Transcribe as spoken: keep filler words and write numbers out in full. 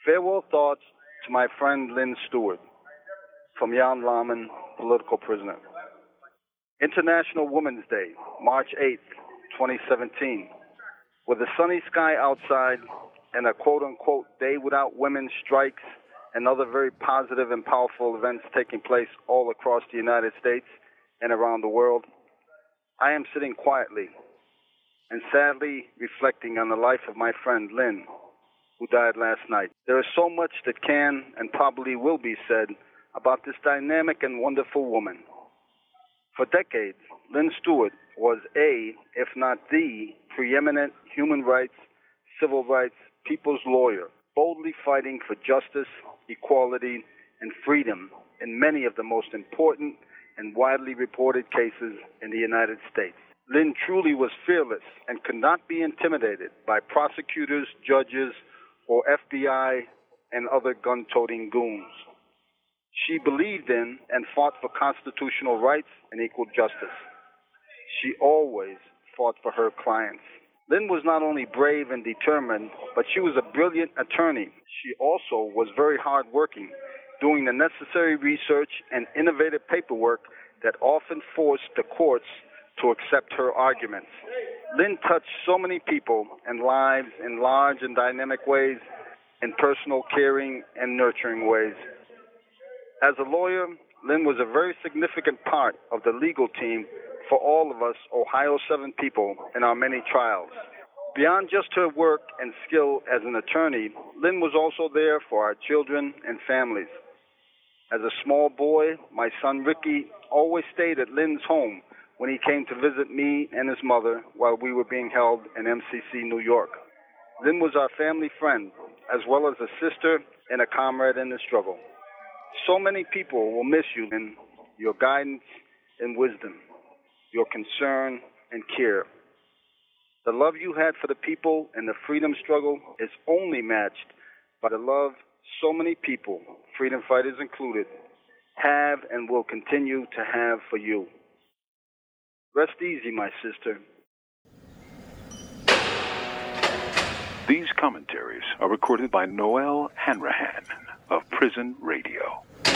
Farewell thoughts to my friend Lynn Stewart, from Jan Lahman, political prisoner. International Women's Day, March eighth, twenty seventeen. With a sunny sky outside and a quote-unquote day without women's strikes and other very positive and powerful events taking place all across the United States and around the world, I am sitting quietly and sadly reflecting on the life of my friend Lynn, who died last night. There is so much that can and probably will be said about this dynamic and wonderful woman. For decades, Lynn Stewart was a, if not the, preeminent human rights, civil rights, people's lawyer, boldly fighting for justice, equality, and freedom in many of the most important and widely reported cases in the United States. Lynn truly was fearless and could not be intimidated by prosecutors, judges, or F B I and other gun-toting goons. She believed in and fought for constitutional rights and equal justice. She always fought for her clients. Lynn was not only brave and determined, but she was a brilliant attorney. She also was very hardworking, doing the necessary research and innovative paperwork that often forced the courts to accept her arguments. Lynn touched so many people and lives in large and dynamic ways, in personal, caring, and nurturing ways. As a lawyer, Lynn was a very significant part of the legal team for all of us Ohio seven people in our many trials. Beyond just her work and skill as an attorney, Lynn was also there for our children and families. As a small boy, my son Ricky always stayed at Lynn's home when he came to visit me and his mother while we were being held in M C C, New York. Lynn was our family friend, as well as a sister and a comrade in the struggle. So many people will miss you, Lynn, your guidance and wisdom, your concern and care. The love you had for the people and the freedom struggle is only matched by the love so many people, freedom fighters included, have and will continue to have for you. Rest easy, my sister. These commentaries are recorded by Noel Hanrahan of Prison Radio.